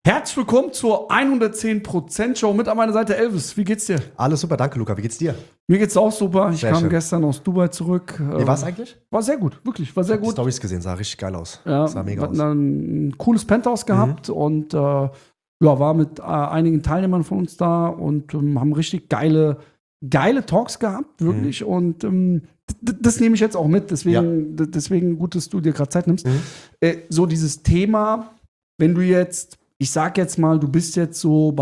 Herzlich willkommen zur 110% Show mit an meiner Seite Elvis. Wie geht's dir? Alles super, danke Luca. Wie geht's dir? Mir geht's auch super. Ich Sehr kam schön. gestern aus Dubai zurück. Wie war's eigentlich? War sehr gut, wirklich. War sehr Ich hab die gut. Storys gesehen, sah richtig geil aus. Ja, Sah mega wir aus. hatten ein cooles Penthouse gehabt und war mit einigen Teilnehmern von uns da und haben richtig geile Talks gehabt, wirklich. Und das nehme ich jetzt auch mit. Deswegen gut, dass du dir gerade Zeit nimmst. So dieses Thema, wenn du jetzt, ich sag jetzt mal, du bist jetzt so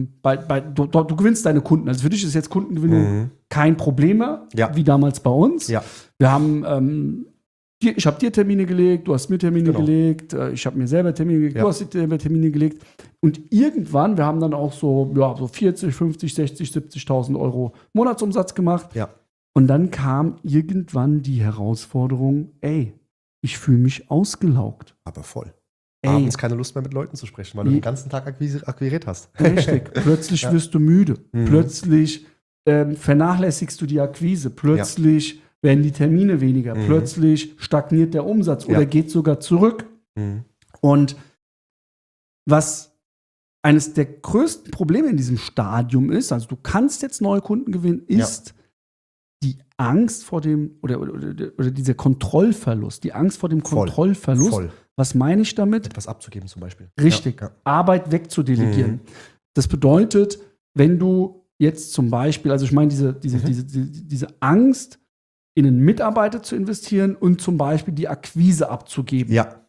du gewinnst deine Kunden. Also für dich ist jetzt Kundengewinnung kein Problem mehr, Ja. wie damals bei uns. Ja. Wir haben, ich habe dir Termine gelegt, du hast mir Termine Genau. gelegt, ich habe mir selber Termine gelegt, Ja. du hast dir selber Termine gelegt. Und irgendwann, wir haben dann auch so 40, 50, 60, 70.000 Euro Monatsumsatz gemacht. Ja. Und dann kam irgendwann die Herausforderung, ey, ich fühle mich ausgelaugt. Aber voll. Ey. Abends keine Lust mehr mit Leuten zu sprechen, weil du den ganzen Tag akquiriert hast. Richtig. Plötzlich wirst du müde. Plötzlich vernachlässigst du die Akquise. Plötzlich werden die Termine weniger. Plötzlich stagniert der Umsatz oder geht sogar zurück. Und was eines der größten Probleme in diesem Stadium ist, also du kannst jetzt neue Kunden gewinnen, ist die Angst vor dem oder dieser Kontrollverlust. Die Angst vor dem Voll. Kontrollverlust. Voll. Was meine ich damit? Etwas abzugeben zum Beispiel. Richtig, Ja. Arbeit wegzudelegieren. Das bedeutet, wenn du jetzt zum Beispiel, also ich meine, diese Angst, in einen Mitarbeiter zu investieren und zum Beispiel die Akquise abzugeben. Ja.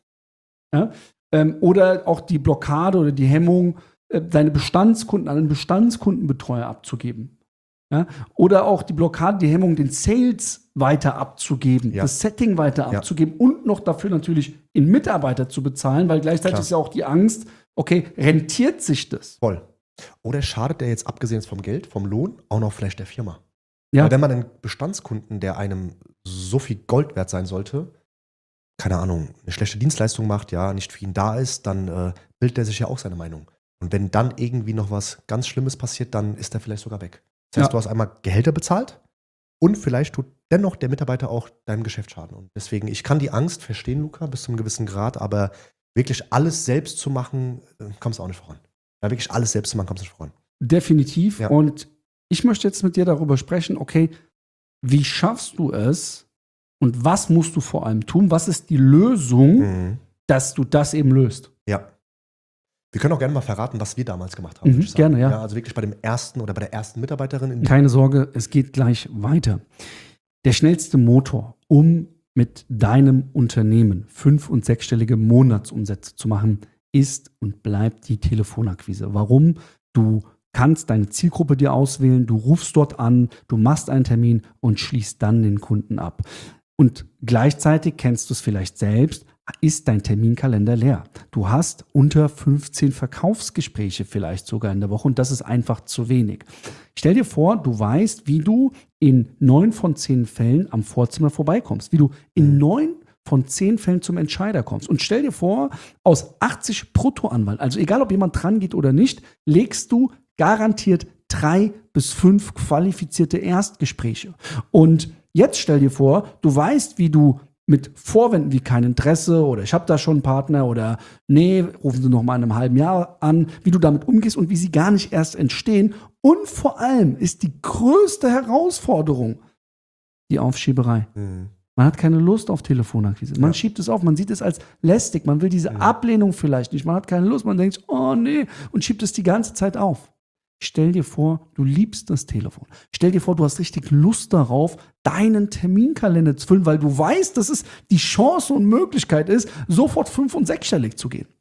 Oder auch die Blockade oder die Hemmung, deine Bestandskunden an einen Bestandskundenbetreuer abzugeben. Ja? Oder auch die Blockade, die Hemmung, den Sales weiter abzugeben, Ja. das Setting weiter abzugeben und noch dafür natürlich in Mitarbeiter zu bezahlen, weil gleichzeitig Klar. ist ja auch die Angst, okay, rentiert sich das? Voll. Oder schadet der jetzt, abgesehen jetzt vom Geld, vom Lohn, auch noch vielleicht der Firma? Ja. Weil wenn man einen Bestandskunden, der einem so viel Gold wert sein sollte, keine Ahnung, eine schlechte Dienstleistung macht, ja, nicht für ihn da ist, dann bildet er sich ja auch seine Meinung. Und wenn dann irgendwie noch was ganz Schlimmes passiert, dann ist er vielleicht sogar weg. Das heißt, du hast einmal Gehälter bezahlt und vielleicht tut dennoch der Mitarbeiter auch deinem Geschäft schaden. Und deswegen, ich kann die Angst verstehen, Luca, bis zu einem gewissen Grad, aber wirklich alles selbst zu machen, kommst du auch nicht voran. Ja, wirklich alles selbst zu machen, kommst du nicht voran. Definitiv. Ja. Und ich möchte jetzt mit dir darüber sprechen, okay, wie schaffst du es und was musst du vor allem tun? Was ist die Lösung, dass du das eben löst? Ja. Wir können auch gerne mal verraten, was wir damals gemacht haben. würde ich sagen. Gerne, ja. Also wirklich bei dem ersten oder bei der ersten Mitarbeiterin. Keine Sorge, es geht gleich weiter. Der schnellste Motor, um mit deinem Unternehmen 5- und 6-stellige Monatsumsätze zu machen, ist und bleibt die Telefonakquise. Warum? Du kannst deine Zielgruppe dir auswählen, du rufst dort an, du machst einen Termin und schließt dann den Kunden ab. Und gleichzeitig, kennst du es vielleicht selbst, ist dein Terminkalender leer. Du hast unter 15 Verkaufsgespräche vielleicht sogar in der Woche und das ist einfach zu wenig. Stell dir vor, du weißt, wie du in 9 von 10 Fällen am Vorzimmer vorbeikommst, wie du in 9 von 10 Fällen zum Entscheider kommst. Und stell dir vor, aus 80 Bruttoanwalt, also egal ob jemand dran geht oder nicht, legst du garantiert 3 bis 5 qualifizierte Erstgespräche. Und jetzt stell dir vor, du weißt, wie du mit Vorwänden wie kein Interesse oder ich habe da schon einen Partner oder nee, rufen Sie noch mal in einem halben Jahr an, wie du damit umgehst und wie sie gar nicht erst entstehen. Und vor allem ist die größte Herausforderung die Aufschieberei. Man hat keine Lust auf Telefonakquise. Man schiebt es auf, man sieht es als lästig, man will diese Ablehnung vielleicht nicht, man hat keine Lust, man denkt, oh nee, und schiebt es die ganze Zeit auf. Stell dir vor, du liebst das Telefon. Stell dir vor, du hast richtig Lust darauf, deinen Terminkalender zu füllen, weil du weißt, dass es die Chance und Möglichkeit ist, sofort 5- und 6-stellig zu gehen.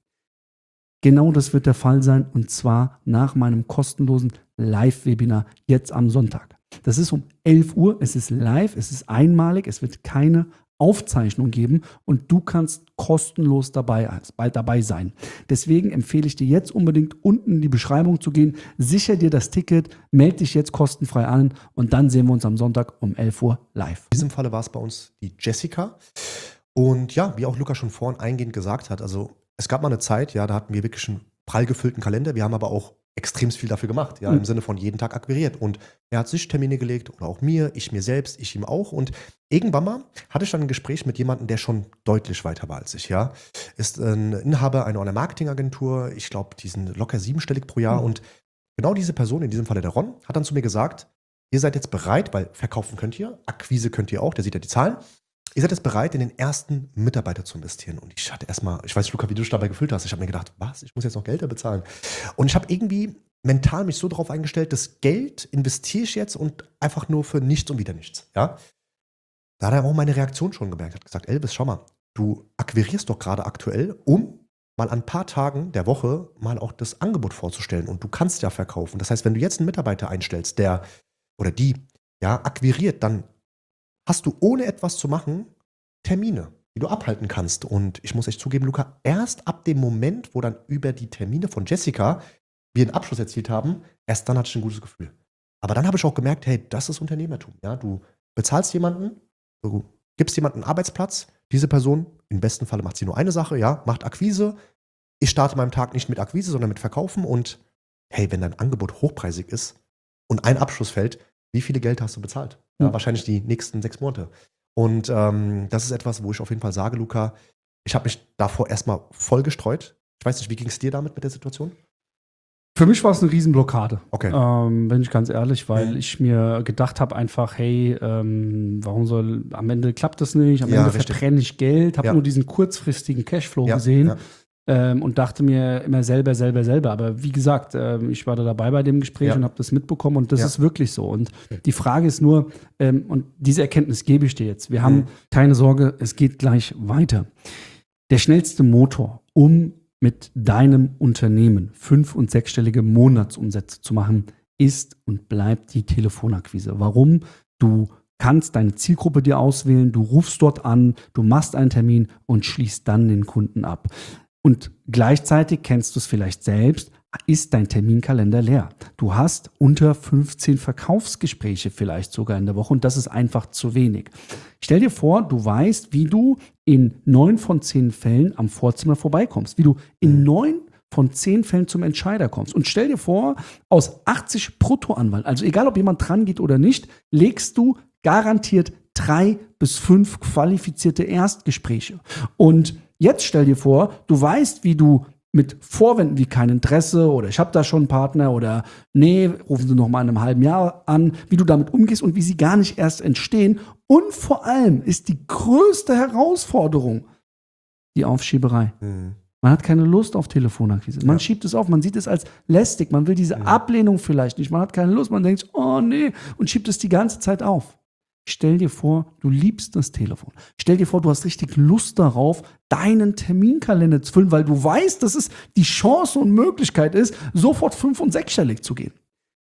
Genau das wird der Fall sein und zwar nach meinem kostenlosen Live-Webinar jetzt am Sonntag. Das ist um 11 Uhr, es ist live, es ist einmalig, es wird keine Aufzeichnung geben und du kannst kostenlos bald dabei sein. Deswegen empfehle ich dir jetzt unbedingt unten in die Beschreibung zu gehen, sicher dir das Ticket, melde dich jetzt kostenfrei an und dann sehen wir uns am Sonntag um 11 Uhr live. In diesem Falle war es bei uns die Jessica. Und ja, wie auch Luca schon vorhin eingehend gesagt hat, also es gab mal eine Zeit, ja, da hatten wir wirklich einen prall gefüllten Kalender. Wir haben aber auch extrem viel dafür gemacht, ja, im Sinne von jeden Tag akquiriert. Und er hat sich Termine gelegt oder auch mir, ich mir selbst, ich ihm auch. Und irgendwann mal hatte ich dann ein Gespräch mit jemandem, der schon deutlich weiter war als ich, ja. Ist ein Inhaber einer Online-Marketing-Agentur. Ich glaube, die sind locker 7-stellig pro Jahr. Und genau diese Person, in diesem Falle der Ron, hat dann zu mir gesagt, ihr seid jetzt bereit, weil verkaufen könnt ihr, Akquise könnt ihr auch, der sieht ja die Zahlen. Ihr seid jetzt bereit, in den ersten Mitarbeiter zu investieren. Und ich hatte erstmal, ich weiß, Luca, wie du dich dabei gefühlt hast. Ich habe mir gedacht, was? Ich muss jetzt noch Geld bezahlen. Und ich habe irgendwie mental mich so darauf eingestellt, das Geld investiere ich jetzt und einfach nur für nichts und wieder nichts. Ja? Da hat er auch meine Reaktion schon gemerkt. Er hat gesagt, Elvis, schau mal, du akquirierst doch gerade aktuell, um mal an ein paar Tagen der Woche mal auch das Angebot vorzustellen. Und du kannst ja verkaufen. Das heißt, wenn du jetzt einen Mitarbeiter einstellst, der oder die ja akquiriert, dann hast du ohne etwas zu machen Termine, die du abhalten kannst. Und ich muss echt zugeben, Luca, erst ab dem Moment, wo dann über die Termine von Jessica wir einen Abschluss erzielt haben, erst dann hatte ich ein gutes Gefühl. Aber dann habe ich auch gemerkt, hey, das ist Unternehmertum. Ja? Du bezahlst jemanden, du gibst jemanden einen Arbeitsplatz, diese Person, im besten Falle macht sie nur eine Sache, ja, macht Akquise. Ich starte meinen Tag nicht mit Akquise, sondern mit Verkaufen. Und hey, wenn dein Angebot hochpreisig ist und ein Abschluss fällt, wie viele Geld hast du bezahlt? Ja, wahrscheinlich die nächsten 6 Monate. Und das ist etwas, wo ich auf jeden Fall sage, Luca, ich habe mich davor erstmal voll gestreut. Ich weiß nicht, wie ging es dir damit mit der Situation? Für mich war es eine Riesenblockade, Okay. bin ich ganz ehrlich, weil ich mir gedacht habe einfach, hey, warum soll, am Ende klappt das nicht, am Ja, Ende richtig. verbrenne ich Geld, habe Ja. nur diesen kurzfristigen Cashflow Ja, gesehen. ja. Und dachte mir immer selber. Aber wie gesagt, ich war da dabei bei dem Gespräch Ja. und habe das mitbekommen und das Ja. ist wirklich so. Und die Frage ist nur, und diese Erkenntnis gebe ich dir jetzt, wir haben keine Sorge, es geht gleich weiter. Der schnellste Motor, um mit deinem Unternehmen 5- und 6-stellige Monatsumsätze zu machen, ist und bleibt die Telefonakquise. Warum? Du kannst deine Zielgruppe dir auswählen, du rufst dort an, du machst einen Termin und schließt dann den Kunden ab. Und gleichzeitig kennst du es vielleicht selbst, ist dein Terminkalender leer. Du hast unter 15 Verkaufsgespräche vielleicht sogar in der Woche und das ist einfach zu wenig. Stell dir vor, du weißt, wie du in 9 von 10 Fällen am Vorzimmer vorbeikommst, wie du in 9 von 10 Fällen zum Entscheider kommst. Und stell dir vor, aus 80 Bruttoanwahlen, also egal ob jemand dran geht oder nicht, legst du garantiert 3 bis 5 qualifizierte Erstgespräche. Und jetzt stell dir vor, du weißt, wie du mit Vorwänden wie kein Interesse oder ich habe da schon einen Partner oder nee, rufen Sie noch mal in einem halben Jahr an, wie du damit umgehst und wie sie gar nicht erst entstehen. Und vor allem ist die größte Herausforderung die Aufschieberei. Man hat keine Lust auf Telefonakquise. Man schiebt es auf, man sieht es als lästig, man will diese Ablehnung vielleicht nicht, man hat keine Lust, man denkt, oh nee, und schiebt es die ganze Zeit auf. Stell dir vor, du liebst das Telefon. Stell dir vor, du hast richtig Lust darauf, deinen Terminkalender zu füllen, weil du weißt, dass es die Chance und Möglichkeit ist, sofort 5- und 6-stellig zu gehen.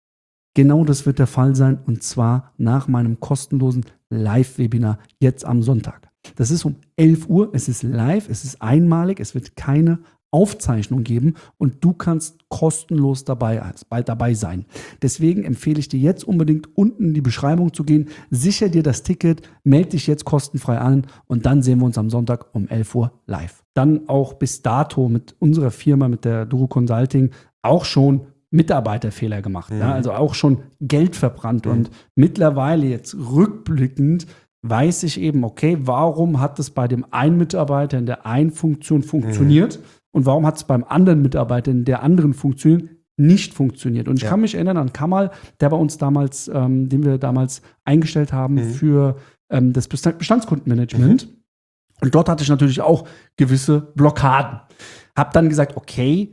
Genau das wird der Fall sein und zwar nach meinem kostenlosen Live-Webinar jetzt am Sonntag. Das ist um 11 Uhr, es ist live, es ist einmalig, es wird keine Aufzeichnung geben und du kannst kostenlos dabei sein. Deswegen empfehle ich dir jetzt unbedingt unten in die Beschreibung zu gehen, sicher dir das Ticket, melde dich jetzt kostenfrei an und dann sehen wir uns am Sonntag um 11 Uhr live. Dann auch bis dato mit unserer Firma, mit der Duro Consulting, auch schon Mitarbeiterfehler gemacht, ja, also auch schon Geld verbrannt und mittlerweile jetzt rückblickend weiß ich eben, okay, warum hat es bei dem einen Mitarbeiter in der einen Funktion funktioniert und warum hat es beim anderen Mitarbeiter in der anderen Funktion nicht funktioniert. Und ich kann mich erinnern an Kamal, der bei uns damals, den wir damals eingestellt haben für das Bestandskundenmanagement. Und dort hatte ich natürlich auch gewisse Blockaden. Hab dann gesagt, okay,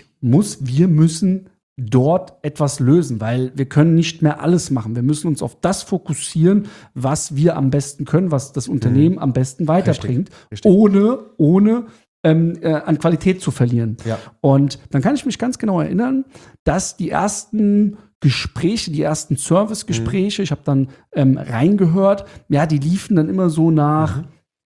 wir müssen dort etwas lösen, weil wir können nicht mehr alles machen. Wir müssen uns auf das fokussieren, was wir am besten können, was das Unternehmen am besten weiterbringt, Richtig. ohne an Qualität zu verlieren. Ja. Und dann kann ich mich ganz genau erinnern, dass die ersten Gespräche, die ersten Servicegespräche, ich habe dann reingehört, ja, die liefen dann immer so nach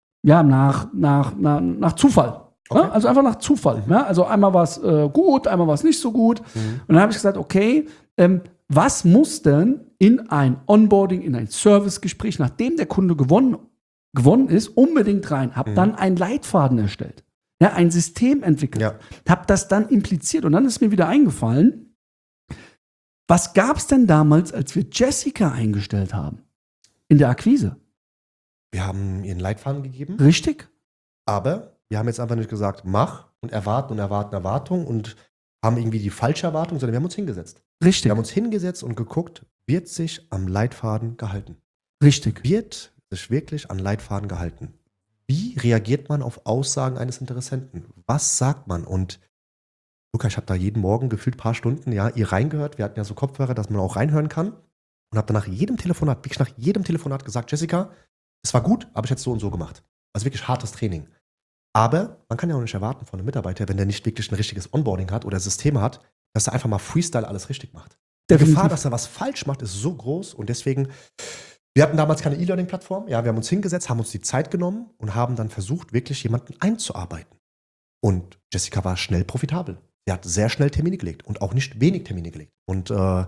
Zufall. Okay. Ja, also einfach nach Zufall. Ja, also einmal war es gut, einmal war es nicht so gut. Und dann habe ich gesagt, okay, was muss denn in ein Onboarding, in ein Servicegespräch, nachdem der Kunde gewonnen ist, unbedingt rein? Habe dann einen Leitfaden erstellt. Ja, ein System entwickelt. Ja. Habe das dann impliziert. Und dann ist mir wieder eingefallen, Was gab es denn damals, als wir Jessica eingestellt haben? In der Akquise. Wir haben ihren Leitfaden gegeben, Richtig? aber wir haben jetzt einfach nicht gesagt, mach und Erwartung und haben irgendwie die falsche Erwartung, sondern wir haben uns hingesetzt. Richtig. Wir haben uns hingesetzt und geguckt, wird sich am Leitfaden gehalten? Richtig. Wird sich wirklich an Leitfaden gehalten? Wie reagiert man auf Aussagen eines Interessenten? Was sagt man? Und Luca, ich habe da jeden Morgen gefühlt ein paar Stunden, ja, ihr reingehört. Wir hatten ja so Kopfhörer, dass man auch reinhören kann. Und habe dann wirklich nach jedem Telefonat gesagt, Jessica, es war gut, aber ich hätte es so und so gemacht. Also wirklich hartes Training. Aber man kann ja auch nicht erwarten von einem Mitarbeiter, wenn der nicht wirklich ein richtiges Onboarding hat oder Systeme hat, dass er einfach mal Freestyle alles richtig macht. Die Definitiv. Gefahr, dass er was falsch macht, ist so groß. Und deswegen, wir hatten damals keine E-Learning-Plattform. Ja, wir haben uns hingesetzt, haben uns die Zeit genommen und haben dann versucht, wirklich jemanden einzuarbeiten. Und Jessica war schnell profitabel. Sie hat sehr schnell Termine gelegt und auch nicht wenig Termine gelegt. Und ja,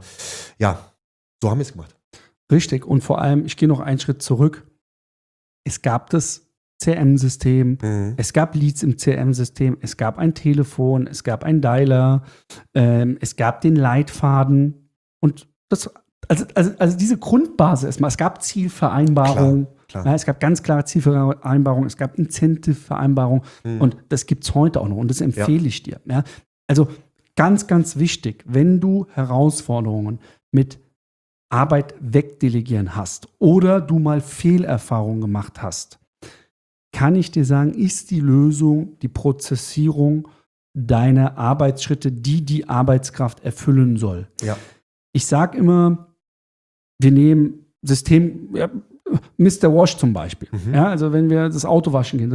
so haben wir es gemacht. Richtig. Und vor allem, ich gehe noch einen Schritt zurück. Es gab das CRM-System, es gab Leads im CRM-System, es gab ein Telefon, es gab einen Dialer, es gab den Leitfaden. Und das, also diese Grundbasis erstmal, es gab Zielvereinbarungen, Klar. ja, es gab ganz klare Zielvereinbarungen, es gab Incentive-Vereinbarungen und das gibt es heute auch noch und das empfehle ich dir. Ja. Also ganz, ganz wichtig, wenn du Herausforderungen mit Arbeit wegdelegieren hast oder du mal Fehlerfahrungen gemacht hast, kann ich dir sagen, ist die Lösung die Prozessierung deiner Arbeitsschritte, die Arbeitskraft erfüllen soll. Ja. Ich sage immer, wir nehmen System, ja, Mr. Wash zum Beispiel. Ja, also wenn wir das Auto waschen gehen,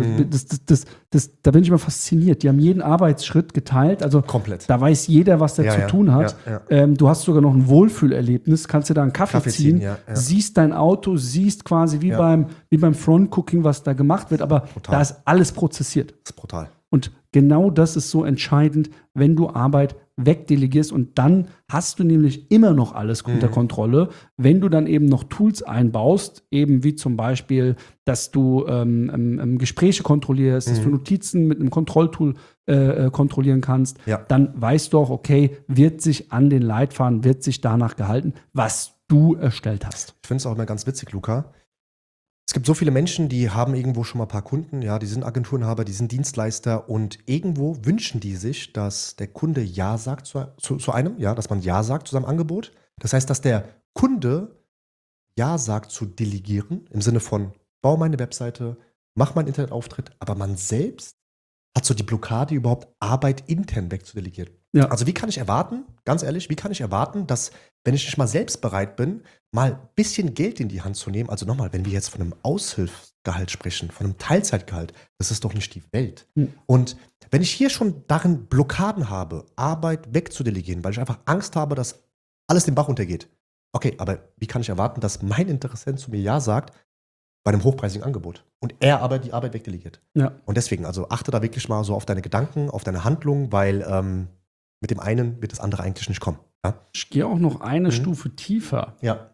da bin ich immer fasziniert. Die haben jeden Arbeitsschritt geteilt. Also Komplett. da weiß jeder, was der zu tun hat. Ja. Du hast sogar noch ein Wohlfühlerlebnis, kannst dir da einen Kaffee ziehen, ja. siehst dein Auto, siehst quasi wie beim Front-Cooking, was da gemacht wird, aber Total. da ist alles prozessiert. Das ist brutal. Und genau das ist so entscheidend, wenn du Arbeit wegdelegierst und dann hast du nämlich immer noch alles unter Kontrolle, wenn du dann eben noch Tools einbaust, eben wie zum Beispiel, dass du Gespräche kontrollierst, dass du Notizen mit einem Kontrolltool kontrollieren kannst, dann weißt du auch, okay, wird sich an den Leitfaden, wird sich danach gehalten, was du erstellt hast. Ich finde es auch immer ganz witzig, Luca. Es gibt so viele Menschen, die haben irgendwo schon mal ein paar Kunden, ja, die sind Agenturenhaber, die sind Dienstleister und irgendwo wünschen die sich, dass der Kunde Ja sagt zu einem, ja, dass man Ja sagt zu seinem Angebot. Das heißt, dass der Kunde Ja sagt zu delegieren, im Sinne von, bau meine Webseite, mach meinen Internetauftritt, aber man selbst hat so die Blockade, überhaupt Arbeit intern wegzudelegieren. Ja. Also wie kann ich erwarten, ganz ehrlich, wie kann ich erwarten, dass, wenn ich nicht mal selbst bereit bin, mal ein bisschen Geld in die Hand zu nehmen, also nochmal, wenn wir jetzt von einem Aushilfsgehalt sprechen, von einem Teilzeitgehalt, das ist doch nicht die Welt. Und wenn ich hier schon darin Blockaden habe, Arbeit wegzudelegieren, weil ich einfach Angst habe, dass alles den Bach runtergeht. Okay, aber wie kann ich erwarten, dass mein Interessent zu mir Ja sagt bei einem hochpreisigen Angebot und er aber die Arbeit wegdelegiert? Ja. Und deswegen, also achte da wirklich mal so auf deine Gedanken, auf deine Handlung, weil mit dem einen wird das andere eigentlich nicht kommen. Ja? Ich gehe auch noch eine Stufe tiefer. Ja.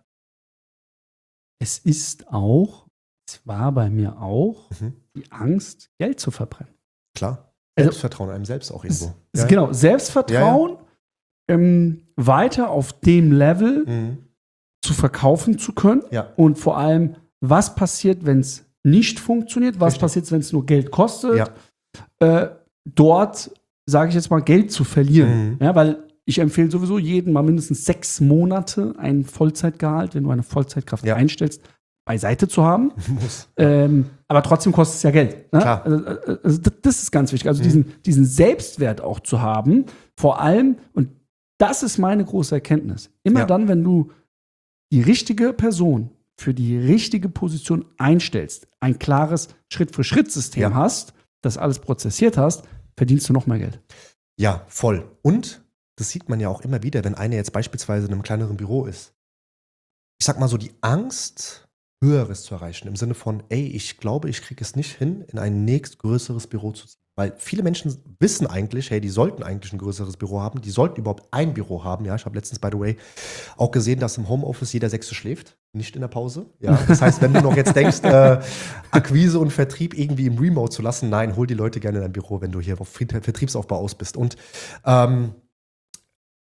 Es war bei mir auch die Angst, Geld zu verbrennen. Klar. Also, Selbstvertrauen einem selbst auch irgendwo. Genau, Selbstvertrauen, weiter auf dem Level zu verkaufen zu können. Ja. Und vor allem, was passiert, wenn es nicht funktioniert? Was passiert, wenn es nur Geld kostet? Dort, sage ich jetzt mal, Geld zu verlieren. Ja, weil ich empfehle sowieso jedem mal mindestens 6 Monate ein Vollzeitgehalt, wenn du eine Vollzeitkraft einstellst, beiseite zu haben. Muss. Aber trotzdem kostet es ja Geld. Ne? Klar. Also das ist ganz wichtig. Also diesen Selbstwert auch zu haben, vor allem, und das ist meine große Erkenntnis, immer dann, wenn du die richtige Person für die richtige Position einstellst, ein klares Schritt-für-Schritt-System hast, das alles prozessiert hast, verdienst du noch mehr Geld. Ja, voll. Und das sieht man ja auch immer wieder, wenn einer jetzt beispielsweise in einem kleineren Büro ist. Ich sag mal so, die Angst, Höheres zu erreichen, im Sinne von, ey, ich glaube, ich kriege es nicht hin, in ein nächstgrößeres Büro zu ziehen. Weil viele Menschen wissen eigentlich, hey, die sollten eigentlich ein größeres Büro haben, die sollten überhaupt ein Büro haben. Ja, ich habe letztens, by the way, auch gesehen, dass im Homeoffice jeder Sechste schläft, nicht in der Pause. Ja, das heißt, wenn du noch jetzt denkst, Akquise und Vertrieb irgendwie im Remote zu lassen, nein, hol die Leute gerne in dein Büro, wenn du hier auf Vertriebsaufbau aus bist. Und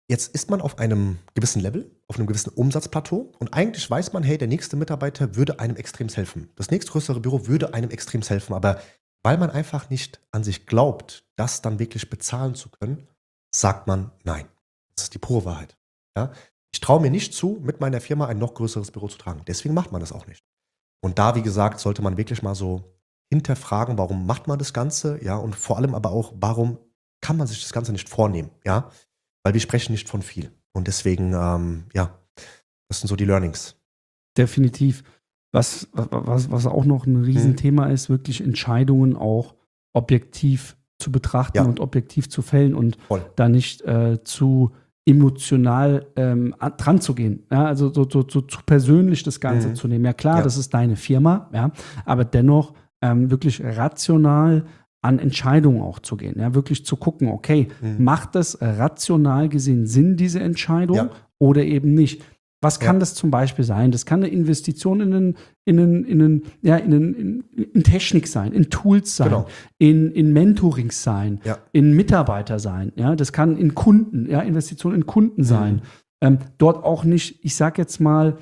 jetzt ist man auf einem gewissen Level, auf einem gewissen Umsatzplateau und eigentlich weiß man, hey, der nächste Mitarbeiter würde einem extrem helfen. Das nächstgrößere Büro würde einem extrem helfen, aber weil man einfach nicht an sich glaubt, das dann wirklich bezahlen zu können, sagt man nein. Das ist die pure Wahrheit. Ja? Ich traue mir nicht zu, mit meiner Firma ein noch größeres Büro zu tragen. Deswegen macht man das auch nicht. Und da, wie gesagt, sollte man wirklich mal so hinterfragen, warum macht man das Ganze, ja, und vor allem aber auch, warum kann man sich das Ganze nicht vornehmen, ja, weil wir sprechen nicht von viel. Und deswegen, ja, das sind so die Learnings. Definitiv. Was auch noch ein Riesenthema ist, wirklich Entscheidungen auch objektiv zu betrachten und objektiv zu fällen und da nicht zu emotional dran zu gehen. Ja, also so zu persönlich das Ganze zu nehmen. Ja klar, das ist deine Firma, ja, aber dennoch wirklich rational an Entscheidungen auch zu gehen. Ja, wirklich zu gucken, okay, macht das rational gesehen Sinn, diese Entscheidung, oder eben nicht? Was kann das zum Beispiel sein? Das kann eine Investition in Technik sein, in Tools sein, in Mentorings sein, in Mitarbeiter sein. Ja, das kann in Kunden, Investition in Kunden sein. Dort auch nicht, ich sag jetzt mal,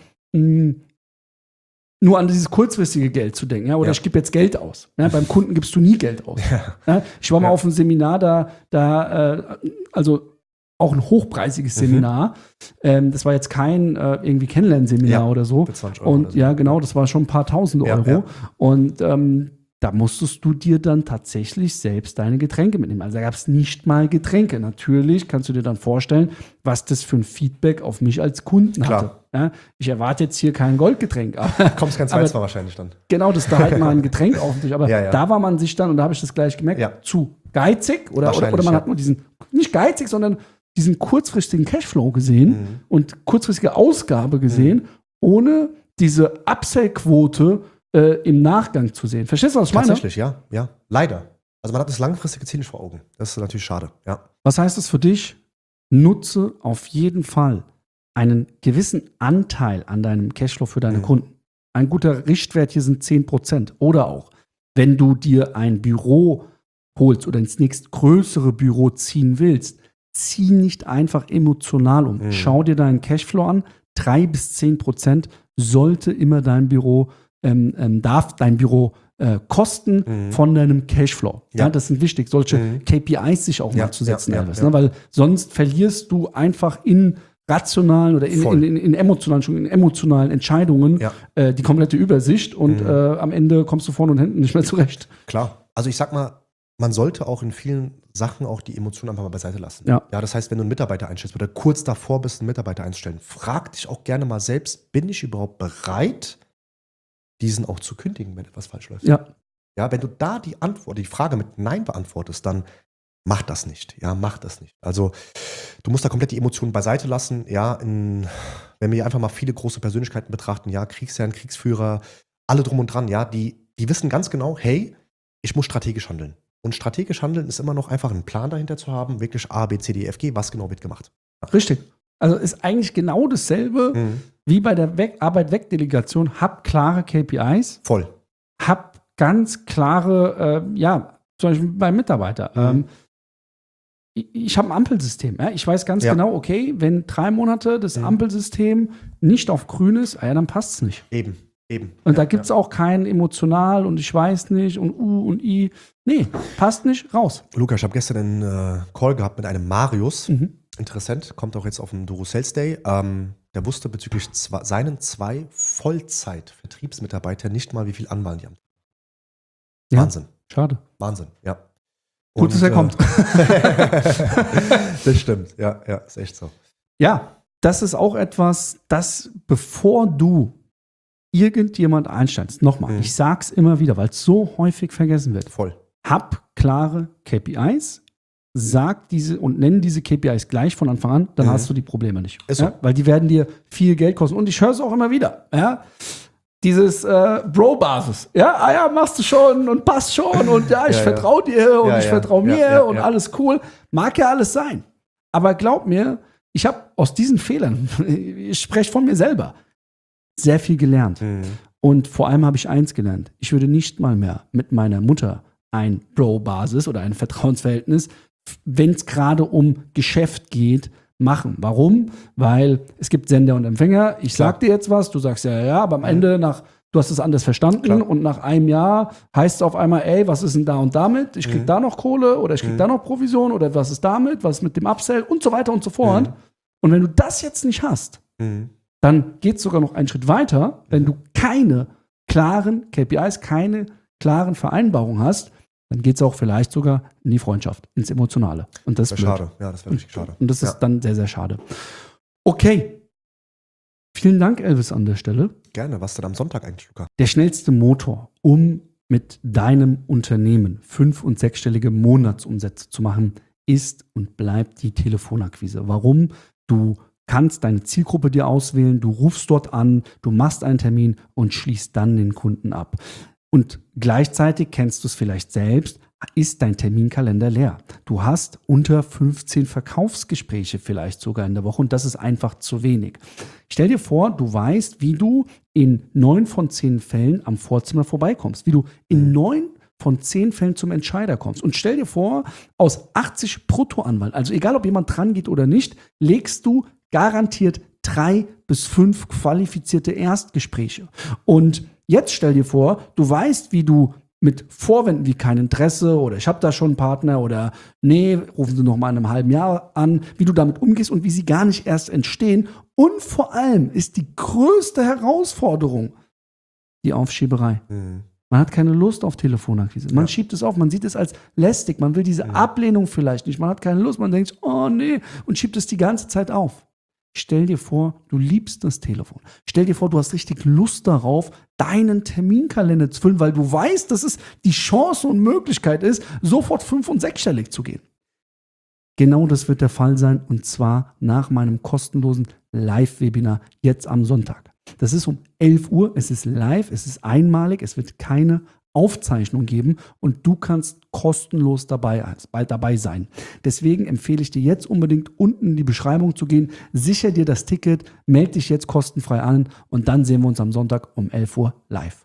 nur an dieses kurzfristige Geld zu denken, oder ich gebe jetzt Geld aus. Ja, beim Kunden gibst du nie Geld aus. Ja, ich war mal auf einem Seminar, also auch ein hochpreisiges Seminar. Das war jetzt kein irgendwie Kennenlernseminar oder so. Und ja, genau, das war schon ein paar tausend Euro. Und da musstest du dir dann tatsächlich selbst deine Getränke mitnehmen. Also da gab es nicht mal Getränke. Natürlich kannst du dir dann vorstellen, was das für ein Feedback auf mich als Kunden hatte. Ja, ich erwarte jetzt hier kein Goldgetränk. Kommst kein zweites Mal wahrscheinlich dann. Genau, das ist da halt mal ein Getränk auf sich. Aber da war man sich dann, und da habe ich das gleich gemerkt, zu geizig. Oder man hat nur diesen, nicht geizig, sondern diesen kurzfristigen Cashflow gesehen und kurzfristige Ausgabe gesehen, ohne diese Upsell-Quote im Nachgang zu sehen. Verstehst du, was ich meine? Tatsächlich, ja. Leider. Also man hat das langfristige Ziel nicht vor Augen. Das ist natürlich schade, ja. Was heißt das für dich? Nutze auf jeden Fall einen gewissen Anteil an deinem Cashflow für deine Kunden. Ein guter Richtwert hier sind 10%. Oder auch, wenn du dir ein Büro holst oder ins nächstgrößere Büro ziehen willst, zieh nicht einfach emotional um. Schau dir deinen Cashflow an. 3-10% sollte immer dein Büro darf dein Büro kosten von deinem Cashflow. Ja, das sind wichtig, solche KPIs sich auch mal zu setzen, Elvis, ne? Weil sonst verlierst du einfach in rationalen oder in emotionalen Entscheidungen die komplette Übersicht und am Ende kommst du vorne und hinten nicht mehr zurecht. Klar. Also ich sag mal, man sollte auch in vielen Sachen auch die Emotionen einfach mal beiseite lassen. Ja, das heißt, wenn du einen Mitarbeiter einstellst oder kurz davor bist, einen Mitarbeiter einzustellen, frag dich auch gerne mal selbst, bin ich überhaupt bereit, diesen auch zu kündigen, wenn etwas falsch läuft. Ja, wenn du da die Frage mit Nein beantwortest, dann mach das nicht. Ja, mach das nicht. Also du musst da komplett die Emotionen beiseite lassen. Ja, wenn wir einfach mal viele große Persönlichkeiten betrachten, Kriegsherren, Kriegsführer, alle drum und dran, die wissen ganz genau, hey, ich muss strategisch handeln. Und strategisch handeln ist immer noch einfach einen Plan dahinter zu haben, wirklich A, B, C, D, F, G, was genau wird gemacht. Ja. Richtig. Also ist eigentlich genau dasselbe wie bei der Arbeit-Weg-Delegation. Hab klare KPIs. Voll. Hab ganz klare, zum Beispiel beim Mitarbeiter. Ich habe ein Ampelsystem. Ja? Ich weiß ganz genau, okay, wenn 3 Monate das Ampelsystem nicht auf grün ist, dann passt es nicht. Eben. Und da gibt es auch kein emotional und ich weiß nicht und und I. Nee, passt nicht, raus. Luca, ich habe gestern einen Call gehabt mit einem Marius. Interessant, kommt auch jetzt auf den Duro Sales Day. Der wusste bezüglich seinen 2 Vollzeit-Vertriebsmitarbeiter nicht mal, wie viel Anwahlen die haben. Ja, Wahnsinn. Schade. Wahnsinn, ja. Gut, dass er kommt. Das stimmt, ja, ist echt so. Ja, das ist auch etwas, das, bevor du irgendjemand einstellst, nochmal, ich sag's immer wieder, weil es so häufig vergessen wird. Voll. Hab klare KPIs, sag diese und nenn diese KPIs gleich von Anfang an, dann hast du die Probleme nicht. Ist so. Weil die werden dir viel Geld kosten. Und ich höre es auch immer wieder. Ja? Dieses Bro-Basis. Machst du schon und passt schon und ich vertraue dir und ich vertraue mir und alles cool. Mag ja alles sein. Aber glaub mir, ich habe aus diesen Fehlern, ich spreche von mir selber, sehr viel gelernt. Und vor allem habe ich eins gelernt. Ich würde nicht mal mehr mit meiner Mutter ein Bro-Basis oder ein Vertrauensverhältnis, wenn es gerade um Geschäft geht, machen. Warum? Weil es gibt Sender und Empfänger. Ich Klar. sag dir jetzt was, du sagst ja, aber am Ende du hast es anders verstanden Klar. und nach einem Jahr heißt es auf einmal, ey, was ist denn da und damit? Ich krieg da noch Kohle oder ich krieg da noch Provision oder was ist damit? Was ist mit dem Upsell und so weiter und so fort. Und wenn du das jetzt nicht hast, dann geht es sogar noch einen Schritt weiter, wenn du keine klaren KPIs, keine klaren Vereinbarungen hast, dann geht es auch vielleicht sogar in die Freundschaft, ins Emotionale. Und das Das ist wäre blöd. schade. Ja, das wäre richtig schade. Und das ist dann sehr, sehr schade. Okay. Vielen Dank, Elvis, an der Stelle. Gerne. Was denn am Sonntag eigentlich, Luca? Der schnellste Motor, um mit deinem Unternehmen 5- und 6-stellige Monatsumsätze zu machen, ist und bleibt die Telefonakquise. Warum? Du kannst deine Zielgruppe dir auswählen, du rufst dort an, du machst einen Termin und schließt dann den Kunden ab. Und gleichzeitig kennst du es vielleicht selbst, ist dein Terminkalender leer. Du hast unter 15 Verkaufsgespräche vielleicht sogar in der Woche und das ist einfach zu wenig. Stell dir vor, du weißt, wie du in 9 von 10 Fällen am Vorzimmer vorbeikommst, wie du in 9 von 10 Fällen zum Entscheider kommst. Und stell dir vor, aus 80 Bruttoanwalt, also egal ob jemand dran geht oder nicht, legst du garantiert 3 bis 5 qualifizierte Erstgespräche. Und jetzt stell dir vor, du weißt, wie du mit Vorwänden wie kein Interesse oder ich habe da schon einen Partner oder nee, rufen Sie noch mal in einem halben Jahr an, wie du damit umgehst und wie sie gar nicht erst entstehen. Und vor allem ist die größte Herausforderung die Aufschieberei. Man hat keine Lust auf Telefonakquise. Man schiebt es auf, man sieht es als lästig, man will diese Ablehnung vielleicht nicht, man hat keine Lust, man denkt, oh nee, und schiebt es die ganze Zeit auf. Stell dir vor, du liebst das Telefon. Stell dir vor, du hast richtig Lust darauf, deinen Terminkalender zu füllen, weil du weißt, dass es die Chance und Möglichkeit ist, sofort 5- und 6-stellig zu gehen. Genau das wird der Fall sein und zwar nach meinem kostenlosen Live-Webinar jetzt am Sonntag. Das ist um 11 Uhr, es ist live, es ist einmalig, es wird keine Aufzeichnung geben und du kannst kostenlos dabei sein. Deswegen empfehle ich dir jetzt unbedingt unten in die Beschreibung zu gehen, sicher dir das Ticket, melde dich jetzt kostenfrei an und dann sehen wir uns am Sonntag um 11 Uhr live.